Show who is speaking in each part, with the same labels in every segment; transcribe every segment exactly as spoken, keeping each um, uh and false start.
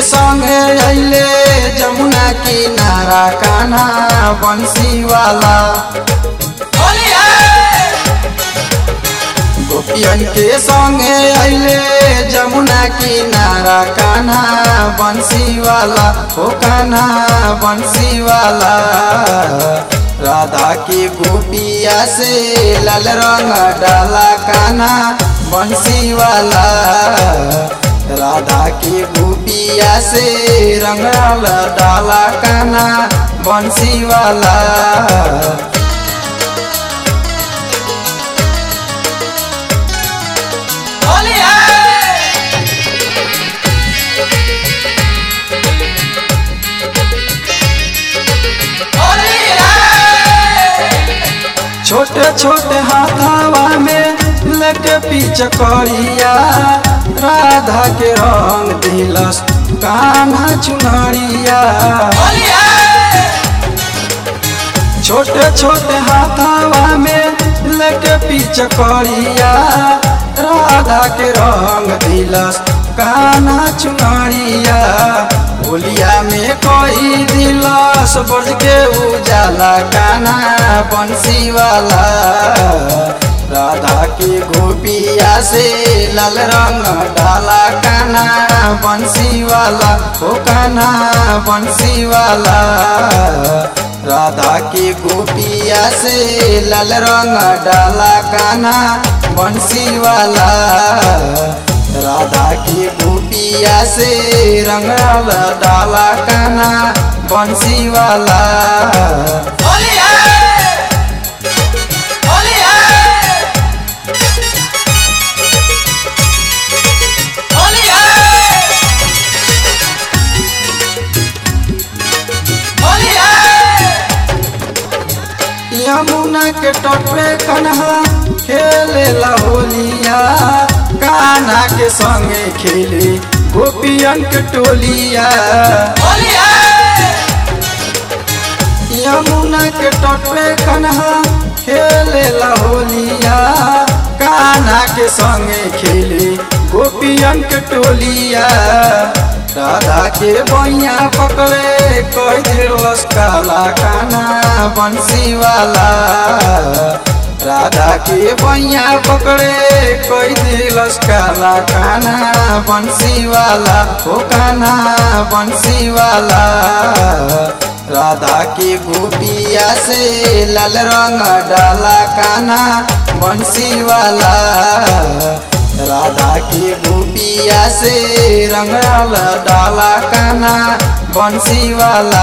Speaker 1: संगे अइले जमुना किनारा कान्हा बंसी वाला। गोपियन के संगे अइले जमुना किनारा कान्हा बंसी वाला, हो कान्हा बंसी वाला। राधा की गोपिया से लाल रंग डाला कान्हा बंसी वाला। राधा की गोपिया से रंग डाला कान्हा बंसी वाला। छोटे छोटे हाथावा में लेके पीछे करिया, राधा के रंग दिलस कान्हा चुनरिया। छोटे छोटे हाथावा में लेके पीछे करिया, राधा के रंग दिलस कान्हा चुनरिया। होलिया में कोई दिलस बज के उजाला कान्हा बंसी वाला। राधा की गोपिया से लाल रंग डाला कान्हा बंसी वाला, हो कान्हा बंसी वाला। राधा की गोपिया से लाल रंग डाला कान्हा बंसी वाला। राधा की गोपिया से रंग डाला कान्हा बंसी वाला। यमुना के तट पे कान्हा खेलेला होलिया, कान्हा के संगे खेले गोपियन के टोलिया। यमुना के तट पे कान्हा खेलेला होलिया, कान्हा के संगे खेले गोपियन के टोलिया। राधा के बैया पकड़े कोई दिलस काला कान्हा बंसी वाला। राधा के बैया पकड़े कोई दिलस काला कान्हा बंसी वाला, हो कान्हा बंसी वाला। राधा की गोपिया से लाल रंग डाला कान्हा बंसी वाला। राधा की गोपिया से रंग डाला कान्हा बंसी वाला।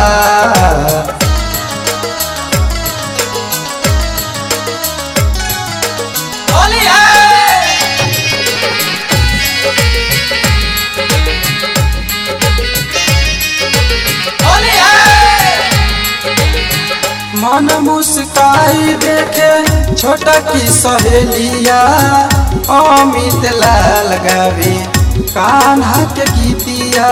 Speaker 1: मन मुस्काई देखे छोटा की सहेलिया, अमित लाल गावे कान्हा के गीतिया।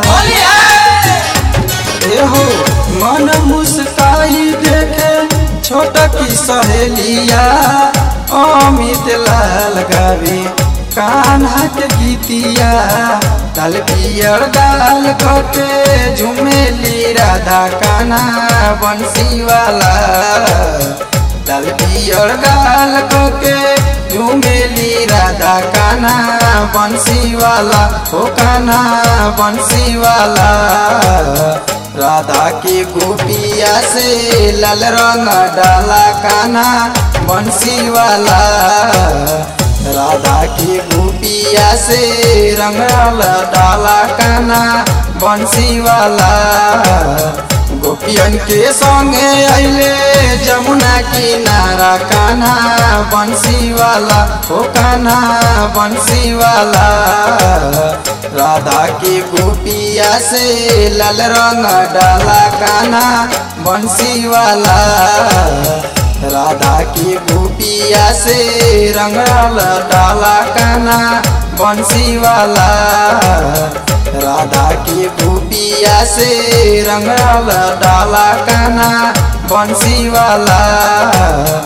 Speaker 1: एहो मन मुस्काई देखे छोटा की सहेलिया, अमित लाल गावे कान्हा के गीतिया। लाल पियर गाल कटे झुमेली राधा कान्हा बंसी वाला। लाल पियर गाल कटे झुमेली राधा कान्हा बंसी वाला, हो कान्हा बंसी वाला। राधा की गोपिया से लाल रंग डाला कान्हा बंसी वाला। राधा की गोपिया से रंग डाला कान्हा बंसी वाला। गोपियन के संगे अइले जमुना किनारा कान्हा बंसी वाला, हो कान्हा बंसी वाला। राधा की गोपिया से लाल रंग डाला कान्हा बंसी वाला। राधा की गोपिया से रंग डाला कान्हा बंसी वाला। राधा की गोपिया से रंग डाला कान्हा बंसी वाला।